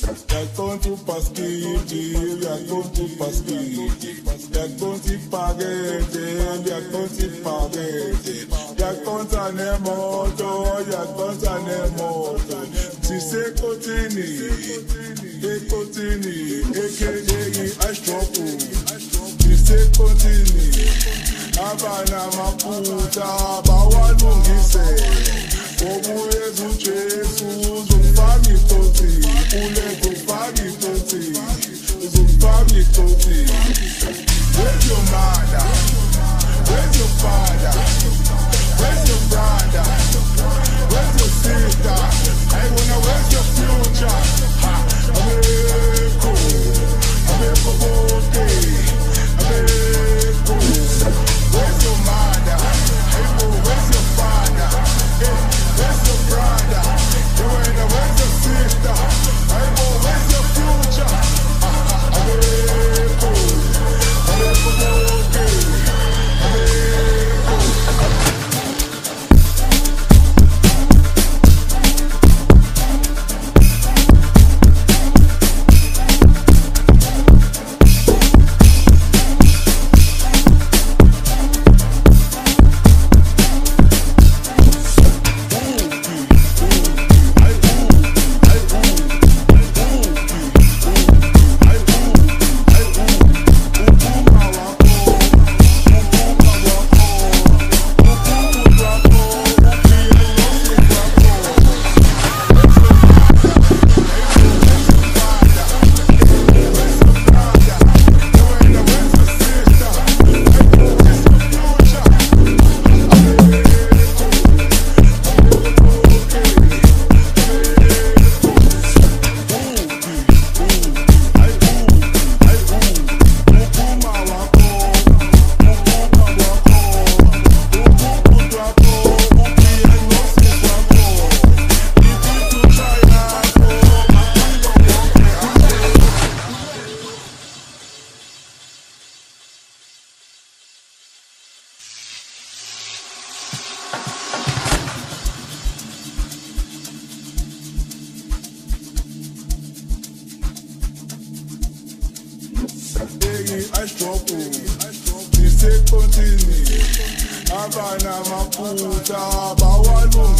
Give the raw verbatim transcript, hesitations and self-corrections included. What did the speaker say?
Racconti paschiti, racconti paschiti, racconti spaghetti, racconti spaghetti, racconta nel moto, racconta nel moto. Si se continui, e continui, e che devi a scioppo. Si se continui, abana maputa, bawa lungise. Obu Yesu Jesu, Zumfami Toti, Ule Zumfami Toti, Zumfami Toti. Where's your mother? Where's your father? Where's your brother? Where's your sister? I wanna where's your future? Ha! Ameko, Ameko Bote, Ameko. Where's your mother? Hey, where's your father? Hey. Where's your brother? Where's your sister? Hey, boy, where's your future? Ah, ah, Ameko, Ameko, okay, Ameko. I struggle, si se continui, abana maputa, bawa lungi.